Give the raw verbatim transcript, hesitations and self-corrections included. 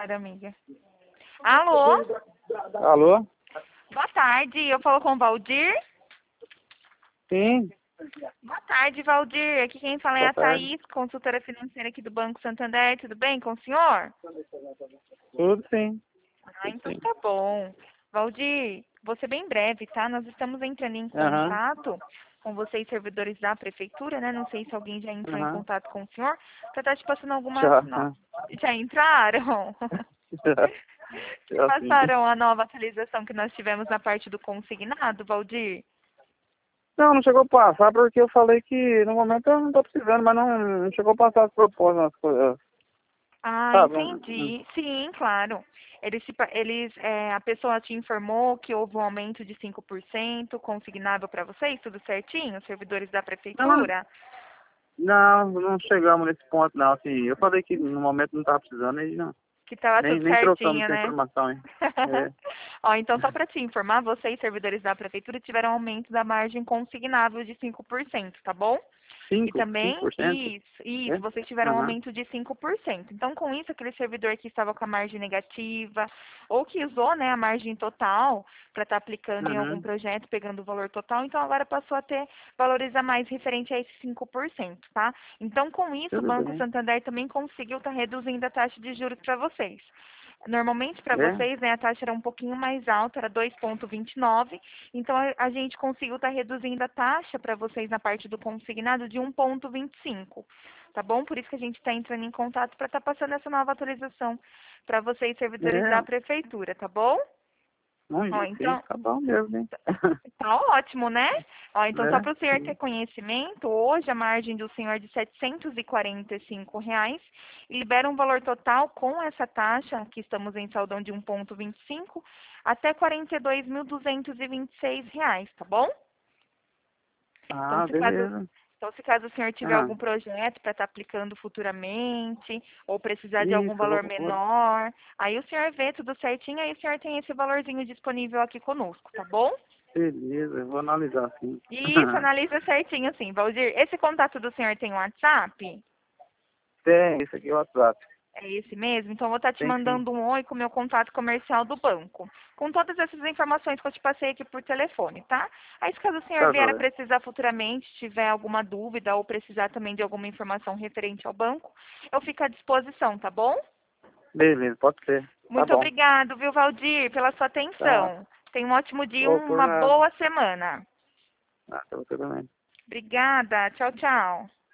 Claro, amiga. Alô? Alô? Boa tarde, eu falo com o Valdir. Sim, Boa tarde, Valdir. Aqui quem fala é boa a tarde. Thaís, consultora financeira aqui do Banco Santander. Tudo bem com o senhor? Tudo sim. Ah, Tudo então sim. tá bom. Valdir, vou ser bem breve, tá? Nós estamos entrando em Aham, contato com vocês, servidores da prefeitura, né? Não sei se alguém já entrou em aham. contato com o senhor, para estar te passando algumas... Já, no- ah, Já entraram? já, Te já sim. passaram a nova atualização que nós tivemos na parte do consignado, Valdir? Não, não chegou a passar porque eu falei que no momento eu não tô precisando, mas não, não chegou a passar as propostas, as coisas. Ah, Sabe? Hum, entendi. Sim, claro. Eles, se pa- eles, é, a pessoa te informou que houve um aumento de cinco por cento consignável para vocês, tudo certinho, os servidores da Não, não, prefeitura? não, não chegamos nesse ponto não. Assim, eu falei que no momento não tava precisando e não, Que estava nem, tudo nem trocamos certinho, essa né? informação, hein? É. Ó, então, só para te informar, vocês, servidores da prefeitura, tiveram aumento da margem consignável de cinco por cento, tá bom? E Cinco, cinco também, por cento? isso, isso, É? vocês tiveram um Aham. aumento de cinco por cento. Então, com isso, aquele servidor que estava com a margem negativa, ou que usou, né, a margem total para estar aplicando em algum Uhum. projeto, pegando o valor total, então agora passou a ter, valorizar mais referente a esses cinco por cento, tá? Então, com isso, o Tudo Banco bem. Santander também conseguiu estar reduzindo a taxa de juros para vocês. Normalmente, para É? vocês, né, a taxa era um pouquinho mais alta, era dois vírgula vinte e nove. Então, a, a gente conseguiu estar reduzindo a taxa para vocês na parte do consignado de um vírgula vinte e cinco. Tá bom? Por isso que a gente está entrando em contato para estar passando essa nova atualização para vocês, servidores da É. prefeitura, tá bom? Ó, Muito sim, então, tá bom mesmo, hein? tá ótimo, né? Ó, então, só É, para o senhor ter sim. conhecimento, hoje a margem do senhor é de setecentos e quarenta e cinco reais e libera um valor total com essa taxa, que estamos em saldão de um vírgula vinte e cinco, até quarenta e dois mil duzentos e vinte e seis reais, tá bom? Então, Ah, se caso, beleza. então, se caso o senhor tiver Ah, algum projeto para estar aplicando futuramente, ou precisar de algum isso, eu valor vou, vou- menor, aí o senhor vê tudo certinho, aí o senhor tem esse valorzinho disponível aqui conosco, tá bom? beleza, eu vou analisar sim. Isso, analisa certinho, sim. Valdir, esse contato do senhor tem WhatsApp? Tem, isso aqui é o WhatsApp. É esse mesmo? Então, eu vou estar te Tem sim. mandando um oi com o meu contato comercial do banco. Com todas essas informações que eu te passei aqui por telefone, tá? Aí, se caso o senhor Tá vier a joia. precisar futuramente, tiver alguma dúvida ou precisar também de alguma informação referente ao banco, eu fico à disposição, tá bom? Beleza, pode ser. Tá Muito bom. obrigado, viu, Valdir, pela sua Tá. atenção. Tenha um ótimo dia e Ô, por uma nada. boa semana. Ah, pra você também. Obrigada. Tchau, tchau.